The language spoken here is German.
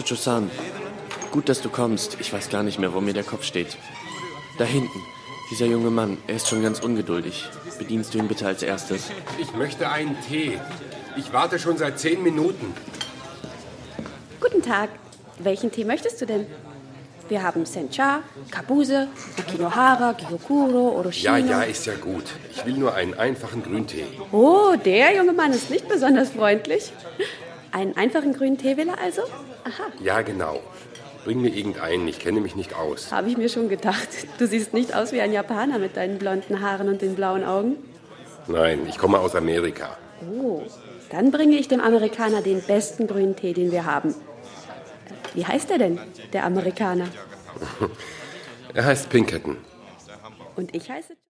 Ocho-san, gut, dass du kommst. Ich weiß gar nicht mehr, wo mir der Kopf steht. Da hinten, dieser junge Mann, er ist schon ganz ungeduldig. Bedienst du ihn bitte als erstes? Ich möchte einen Tee. Ich warte schon seit 10 Minuten. Guten Tag. Welchen Tee möchtest du denn? Wir haben Sencha, Kabuse, Okinohara, Gyokuro, Oroshino. Ja, ist ja gut. Ich will nur einen einfachen Grüntee. Oh, der junge Mann ist nicht besonders freundlich. Einen einfachen grünen Tee will er also? Aha. Ja, genau. Bring mir irgendeinen, ich kenne mich nicht aus. Habe ich mir schon gedacht. Du siehst nicht aus wie ein Japaner mit deinen blonden Haaren und den blauen Augen. Nein, ich komme aus Amerika. Oh, dann bringe ich dem Amerikaner den besten grünen Tee, den wir haben. Wie heißt er denn, der Amerikaner? Er heißt Pinkerton. Und ich heiße...